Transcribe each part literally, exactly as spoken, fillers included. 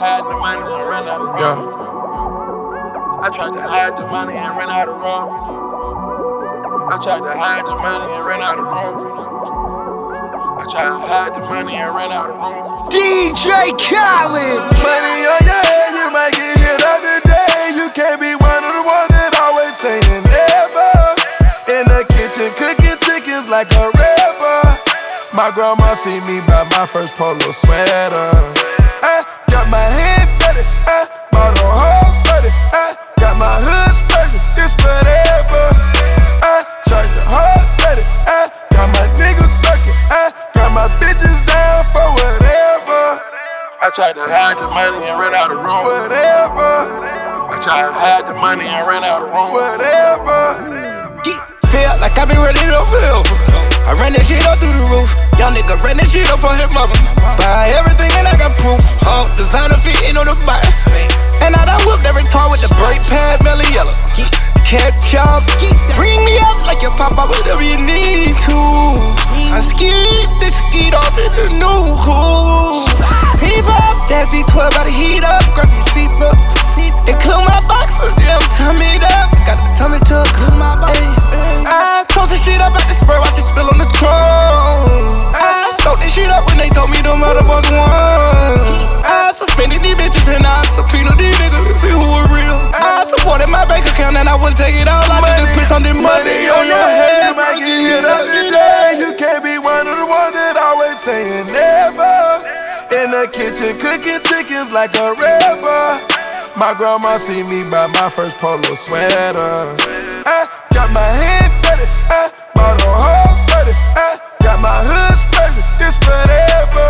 hide the money and run out of room. Yeah. I tried to hide the money and run out of room. I tried to hide the money and run out of room. I tried to hide the money and run out of room. D J Khaled. Money on your head, you might get hit up today. You can't be one of the ones that always saying never. In the kitchen cooking chickens like a rapper. My grandma see me buy my first polo sweater. I got my hand dirty, I bought a whole thirty. I got my hood sturdy, it's whatever. I charge a whole thirty, I got my niggas working. I got my bitches down for whatever. I tried to hide the money and run out of room. Whatever, I tried to hide the money and run out of room. whatever. Feel like I been ready to feel. I ran that shit up through the roof. Young nigga ran that shit up on his mama. Buy everything and I got proof. All designer fitting on the bike. And I done whipped every tar with the brake pad, melon yellow. Catch up, bring me up like your papa, whatever you need to. I skied this skeet off in the new cool. Heave up, that V twelve gotta heat up. Grab your seatbelt, include my boxers, yeah, I'm tummied up. Got a tummy tuck, my boxers. I toast the shit up at the spur, watch it spill on the throne. I soaked this shit up when they told me the mother was one. I suspended these bitches and I subpoenaed these niggas to see who were real. I supported my bank account and I wouldn't take it all. I just put some money, money on your head. You might get hit up today. You can't be one of the ones that always saying never. In the kitchen cooking chickens like a rapper. My grandma see me buy my first polo sweater. I got my hand dirty, I bought a whole thirty. I got my hood sturdy, it's whatever.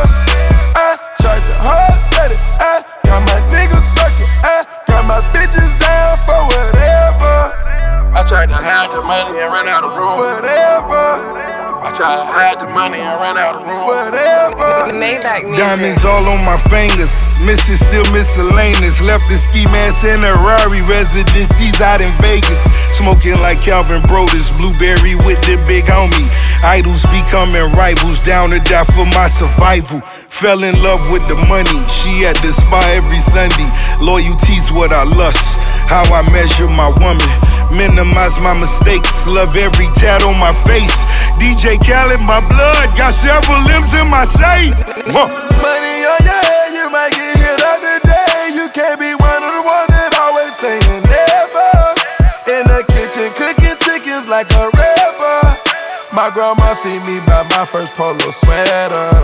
I charge a whole thirty, I got my niggas working. I got my bitches down for whatever. I tried to hide the money and run out of room. Whatever, I tried to hide the money and run out of room. whatever. Maybach music. Diamonds all on my fingers, missing still miscellaneous. Left the ski mask in a Rari, residencies out in Vegas. Smoking like Calvin Brodus, blueberry with the big homie. Idols becoming rivals, down to die for my survival. Fell in love with the money, she at the spa every Sunday. Loyalty's what I lust, how I measure my woman. Minimize my mistakes, love every tat on my face. D J Khaled, my blood, got several limbs in my safe. Whoa. Money on your head, you might get hit up today. You can't be one of the ones that always saying never. In the kitchen cooking chickens like a rapper. My grandma see me buy my first polo sweater.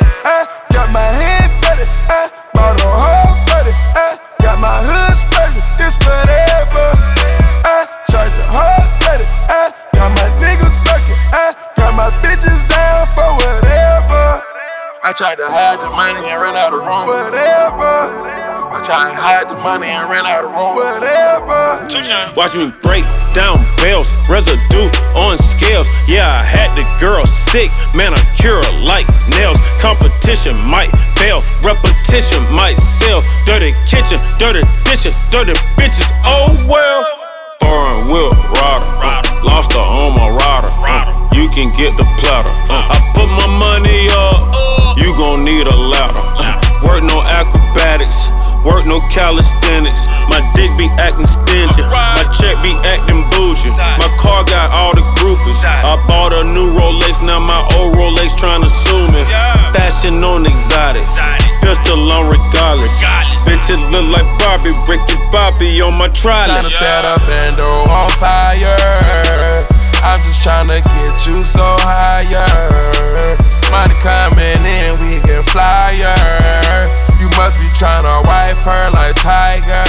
I got my hand dirty, I bought a whole thirty. I got my hood sturdy, it's whatever. I charge a whole thirty, I got my niggas working. I got my bitches down for whatever. I tried to hide the money and run out of room. Whatever, I tried to hide the money and run out of room. whatever. Watch me break down bells, residue on scales. Yeah, I had the girl sick, manicure like nails. Competition might fail, repetition might sell. Dirty kitchen, dirty dishes, dirty bitches, oh well. Foreign wheel rider, uh, lost her on my rider. Uh, you can get the platter. Uh, I put my money up, you gon' need a ladder. Uh, work no acrobatics, work no calisthenics. My dick be acting stingy, my check be acting bougie. My car got all the groupies. I bought a new Rolex, now my old Rolex tryna sue me. Fashion on exotic, pistol on regardless. Bitches look like Barbie, Ricky Bobby on my trolley. Tryna set up and on fire. I'm just tryna get you so higher. Money coming in, we get flyer. You must be tryna wipe her like Tiger.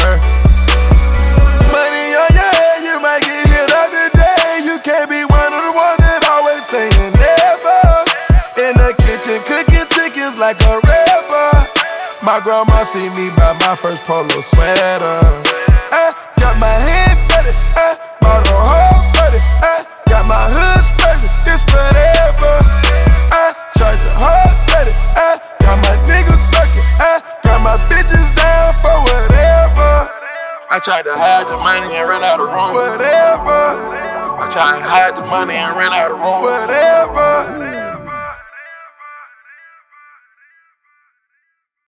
Money on your head, you might get hit up today. You can't be one of the ones that always saying never. In the kitchen cooking chickens like a rapper. My grandma see me buy my first polo sweater. I got my hand dirty, I bought a whole thirty. I got my hood sturdy, it's whatever. I charge a whole thirty, I got my niggas working. I got my bitches down for whatever. I tried to hide the money and run out of room. Whatever, I tried to hide the money and run out of room. whatever.